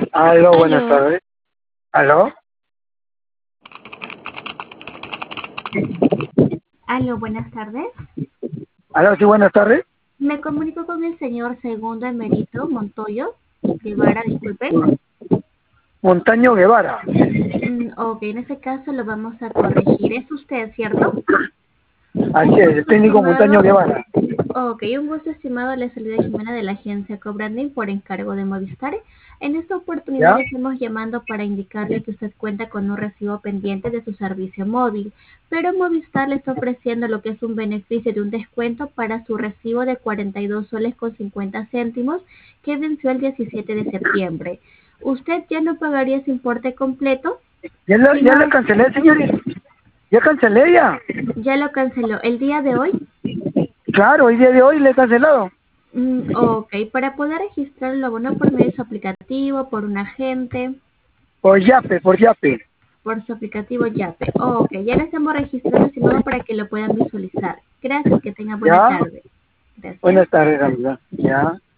Aló, buenas Aló, tardes. Aló, aló, buenas tardes. aló, sí, buenas tardes. Me comunico con el señor segundo emérito Montoyo Guevara, disculpe. Montaño Guevara. Ok, en ese caso lo vamos a corregir. ¿Es usted, cierto? Así Un es, el gusto, técnico Montaño estimado. Guevara. Ok, un gusto, estimado. Le saluda Jimena de la agencia Cobranding por encargo de Movistar. En esta oportunidad ¿Ya? le estamos llamando para indicarle que usted cuenta con un recibo pendiente de su servicio móvil, pero Movistar le está ofreciendo lo que es un beneficio de un descuento para su recibo de 42 soles con 50 céntimos que venció el 17 de septiembre. Usted ya no pagaría ese importe completo, Ya la sino cancelé, señorita. Ya cancelé ya. ya lo canceló el día de hoy. Claro, el día de hoy le he cancelado. Ok, para poder registrar el abono por medio de su aplicativo, por un agente, Por Yape. por su aplicativo Yape. Ok, ya lo estamos registrando, estimado, para que lo puedan visualizar. Gracias, que tenga buena ¿Ya? tarde. Gracias. Buenas tardes, amiga. ¿Ya?